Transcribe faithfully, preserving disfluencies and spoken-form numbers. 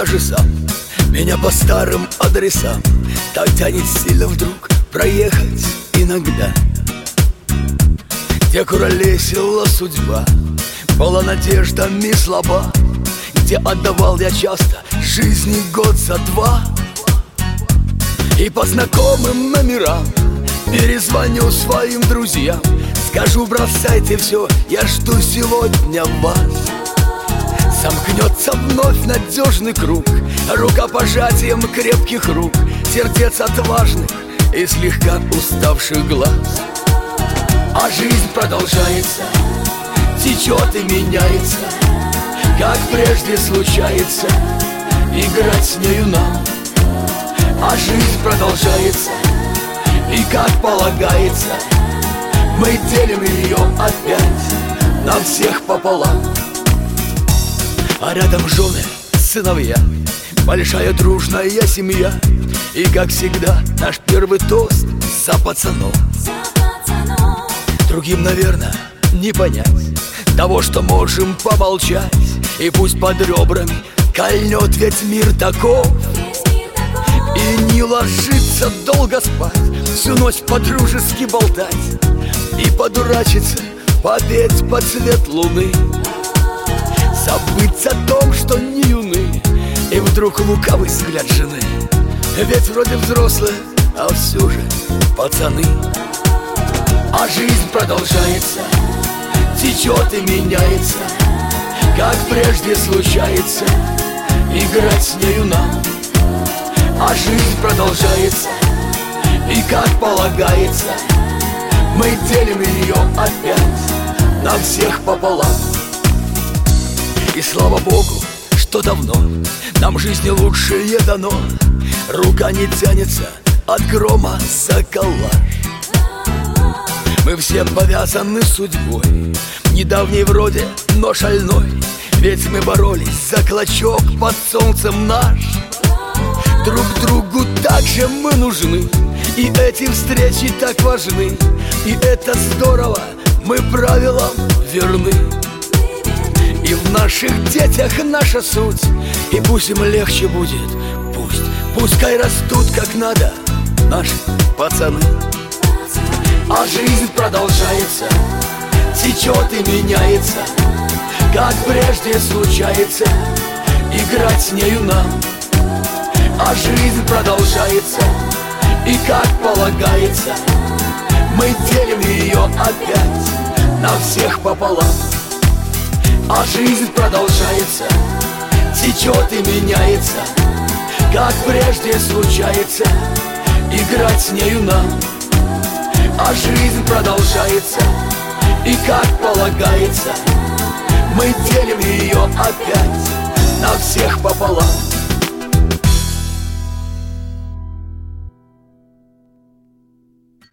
даже сам меня по старым адресам так тянет сильно вдруг проехать иногда, где куролесила судьба, была надеждами слаба, где отдавал я часто жизни год за два. И по знакомым номерам перезвоню своим друзьям, скажу: бросайте все, я жду сегодня вас. Сомкнется вновь надежный круг рукопожатием крепких рук, сердец отважных и слегка уставших глаз. А жизнь продолжается, течет и меняется, как прежде случается, играть с нею нам. А жизнь продолжается, и как полагается, мы делим ее опять на всех пополам. А рядом жены, сыновья, большая дружная семья. И как всегда наш первый тост за пацанов. Другим, наверное, не понять того, что можем помолчать, и пусть под ребрами кольнет ведь мир таков. И не ложиться долго спать, всю ночь по-дружески болтать и подурачиться, попеть под цвет луны, забыть о том, что не юны. И вдруг лукавый взгляд жены, ведь вроде взрослые, а все же пацаны. А жизнь продолжается, течет и меняется, как прежде случается, играть с нею нам. А жизнь продолжается, и как полагается, мы делим ее опять на всех пополам. И слава Богу, что давно нам жизни лучшее дано. Рука не тянется от грома за коллаж. Мы все повязаны судьбой, недавней вроде, но шальной. Ведь мы боролись за клочок под солнцем наш. Друг другу так же мы нужны, и эти встречи так важны. И это здорово, мы правилам верны. И в наших детях наша суть, и пусть им легче будет, пусть, пускай растут как надо наши пацаны. А жизнь продолжается, течет и меняется, как прежде случается, играть с нею нам. А жизнь продолжается, и как полагается, мы делим ее опять на всех пополам. А жизнь продолжается, течет и меняется, как прежде случается, играть с нею нам. А жизнь продолжается, и как полагается, мы делим ее опять на всех пополам.